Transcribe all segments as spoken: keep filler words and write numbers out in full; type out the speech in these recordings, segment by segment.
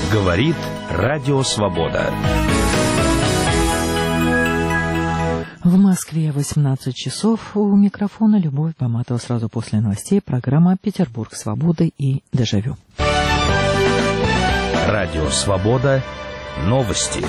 Говорит Радио Свобода. В Москве восемнадцать часов. У микрофона Любовь Баматова. Сразу после новостей программа «Петербург свободы» и «Дежавю». Радио Свобода. Новости.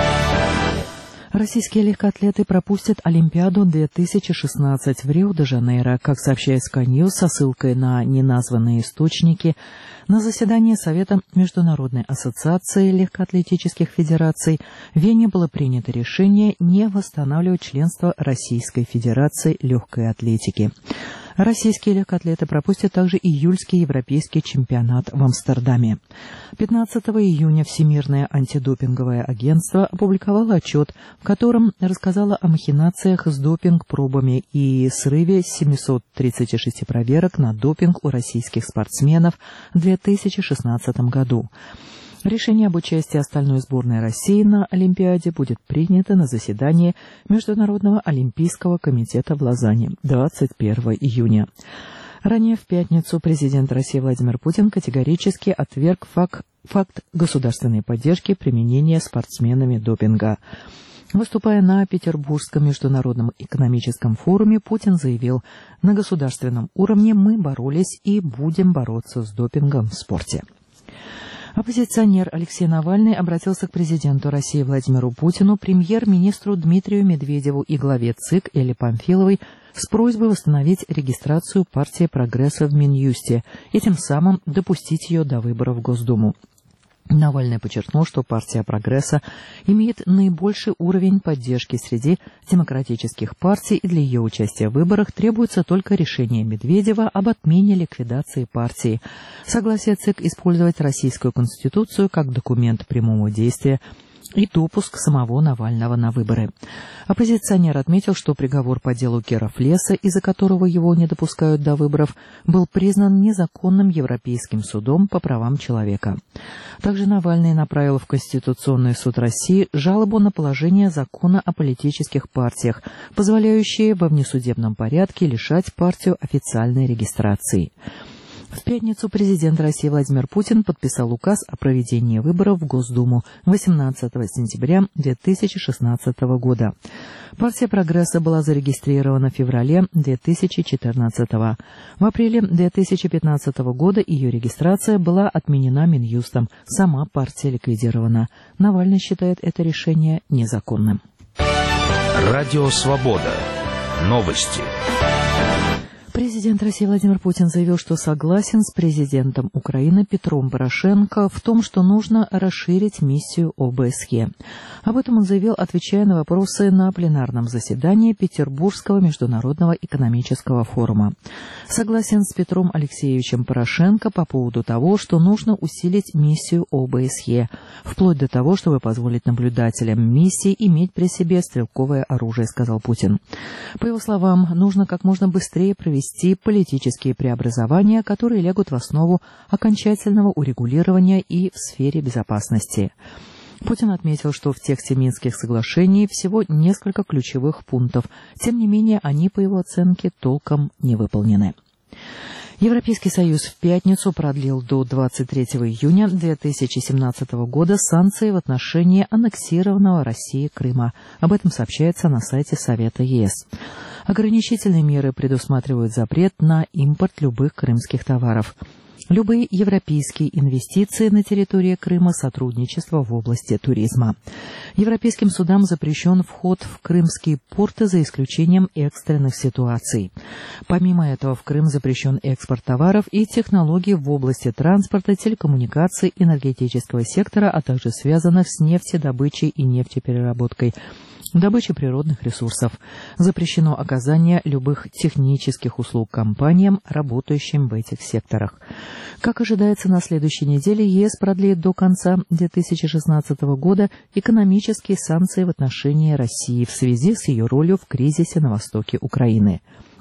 Российские легкоатлеты пропустят Олимпиаду две тысячи шестнадцать в Рио-де-Жанейро. Как сообщает Sky News со ссылкой на неназванные источники, на заседании Совета Международной ассоциации легкоатлетических федераций в Вене было принято решение не восстанавливать членство Российской Федерации легкой атлетики. Российские легкоатлеты пропустят также июльский европейский чемпионат в Амстердаме. пятнадцатого июня Всемирное антидопинговое агентство опубликовало отчет, в котором рассказало о махинациях с допинг-пробами и срыве семисот тридцати шести проверок на допинг у российских спортсменов в две тысячи шестнадцатом году. Решение об участии остальной сборной России на Олимпиаде будет принято на заседании Международного олимпийского комитета в Лозанне двадцать первого июня. Ранее в пятницу президент России Владимир Путин категорически отверг факт, факт государственной поддержки применения спортсменами допинга. Выступая на Петербургском международном экономическом форуме, Путин заявил: «На государственном уровне мы боролись и будем бороться с допингом в спорте». Оппозиционер Алексей Навальный обратился к президенту России Владимиру Путину, премьер-министру Дмитрию Медведеву и главе ЦИК Элле Памфиловой с просьбой восстановить регистрацию партии «Прогресса» в Минюсте и тем самым допустить ее до выборов в Госдуму. Навальный подчеркнул, что партия «Прогресса» имеет наибольший уровень поддержки среди демократических партий, и для ее участия в выборах требуется только решение Медведева об отмене ликвидации партии, согласие ЦИК использовать Российскую Конституцию как документ прямого действия и допуск самого Навального на выборы. Оппозиционер отметил, что приговор по делу Кера Флеса, из-за которого его не допускают до выборов, был признан незаконным Европейским судом по правам человека. Также Навальный направил в Конституционный суд России жалобу на положение закона о политических партиях, позволяющее во внесудебном порядке лишать партию официальной регистрации. В пятницу президент России Владимир Путин подписал указ о проведении выборов в Госдуму восемнадцатого сентября две тысячи шестнадцатого года. Партия «Прогресса» была зарегистрирована в феврале две тысячи четырнадцатого. В апреле две тысячи пятнадцатого года ее регистрация была отменена Минюстом. Сама партия ликвидирована. Навальный считает это решение незаконным. Радио «Свобода». Новости. Президент России Владимир Путин заявил, что согласен с президентом Украины Петром Порошенко в том, что нужно расширить миссию О Бэ Эс Е. Об этом он заявил, отвечая на вопросы на пленарном заседании Петербургского международного экономического форума. Согласен с Петром Алексеевичем Порошенко по поводу того, что нужно усилить миссию О Бэ Эс Е, вплоть до того, чтобы позволить наблюдателям миссии иметь при себе стрелковое оружие, сказал Путин. По его словам, нужно как можно быстрее провести политические преобразования, которые лягут в основу окончательного урегулирования и в сфере безопасности. Путин отметил, что в тексте Минских соглашений всего несколько ключевых пунктов. Тем не менее, они, по его оценке, толком не выполнены. Европейский Союз в пятницу продлил до двадцать третьего июня две тысячи семнадцатого года санкции в отношении аннексированного Россией Крыма. Об этом сообщается на сайте Совета Е С. Ограничительные меры предусматривают запрет на импорт любых крымских товаров. Любые европейские инвестиции на территории Крыма, сотрудничество в области туризма. Европейским судам запрещен вход в крымские порты за исключением экстренных ситуаций. Помимо этого, в Крым запрещен экспорт товаров и технологий в области транспорта, телекоммуникаций, энергетического сектора, а также связанных с нефтедобычей и нефтепереработкой, добычи природных ресурсов. Запрещено оказание любых технических услуг компаниям, работающим в этих секторах. Как ожидается, на следующей неделе Е С продлит до конца две тысячи шестнадцатого года экономические санкции в отношении России в связи с ее ролью в кризисе на востоке Украины.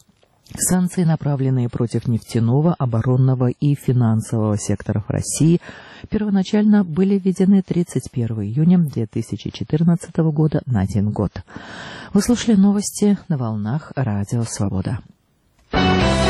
Санкции, направленные против нефтяного, оборонного и финансового секторов России, первоначально были введены тридцать первого июня две тысячи четырнадцатого года на один год. Вы слушали новости на волнах Радио Свобода.